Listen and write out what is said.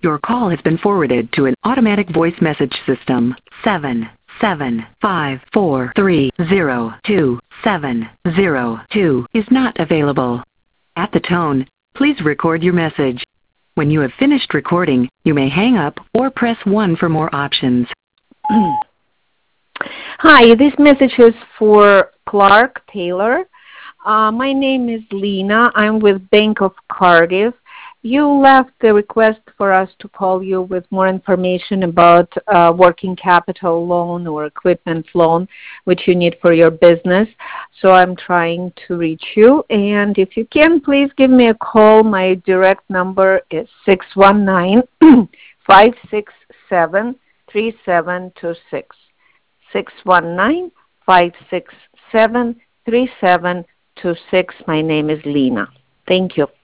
Your call has been forwarded to an automatic voice message system. 77543022702 is not available. At the tone, please record your message. When you have finished recording, you may hang up or press 1 for more options. Hi, this message is for Clark Taylor. My name is Lena. I'm with Bank of Cardiff. You left a request for us to call you with more information about working capital loan or equipment loan which you need for your business. So I'm trying to reach you. And if you can, please give me a call. My direct number is 619-567-3726. 619-567-3726. My name is Lena. Thank you.